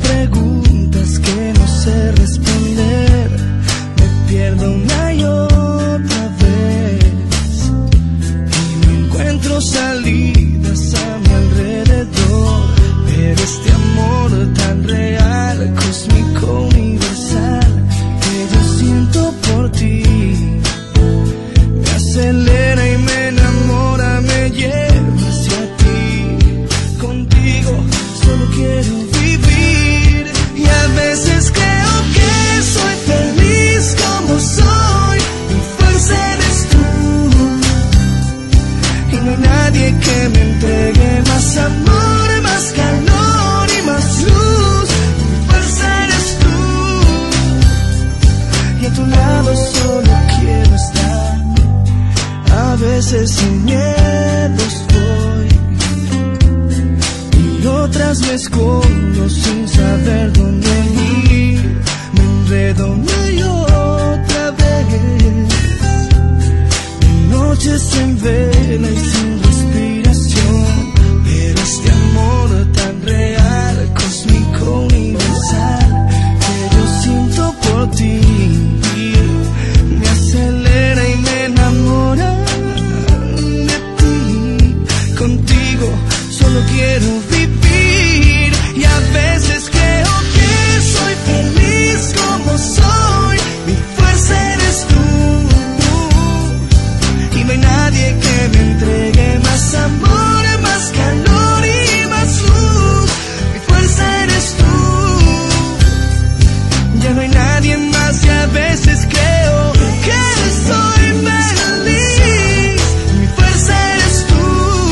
preguntas que no sé responder. Me pierdo una y otra vez y no encuentro salidas a mi alrededor. Pero este amor tan real, cósmico, universal, que yo siento por ti, me acelera y me enamora, me lleva hacia ti. Contigo solo quiero vivir y a veces creo que soy feliz como soy. Mi fuerza eres tú y no hay nadie que me entregue más amor, más calor y más luz. Mi fuerza eres tú y a tu lado solo quiero estar. A veces sin miedo estoy y otras me escondo sin saber dónde ir. Me enredo una y otra vez, de noches en vela y sin respiración. Pero este amor tan real, cósmico, universal, que yo siento por ti, me acelera y me enamora de ti. Contigo solo quiero vivir y a veces creo que soy feliz como soy. Mi fuerza eres tú y no hay nadie que me entregue más amor, más calor y más luz. Mi fuerza eres tú, ya no hay nadie más y a veces creo que soy feliz. Mi fuerza eres tú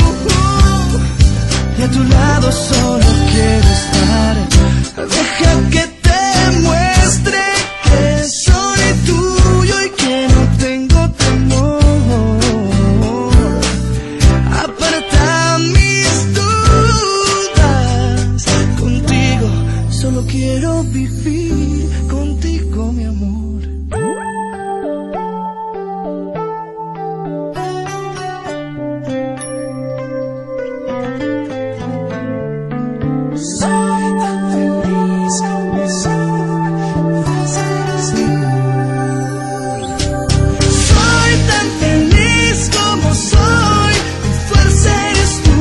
y a tu lado solo quiero estar. Deja que te muestre que soy tuyo y que no tengo temor. Aparta mis dudas, contigo solo quiero vivir, contigo mi amor. Soy tan feliz como soy, tan feliz como soy. Mi fuerza eres tú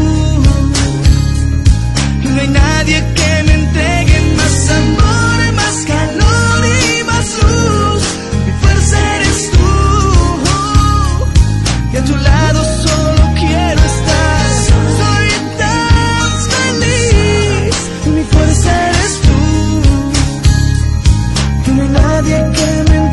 y no hay nadie que me entregue más amor, más calor y más luz. Mi fuerza eres tú y a tu lado solo quiero estar. Soy tan feliz y mi fuerza eres tú y no hay nadie que me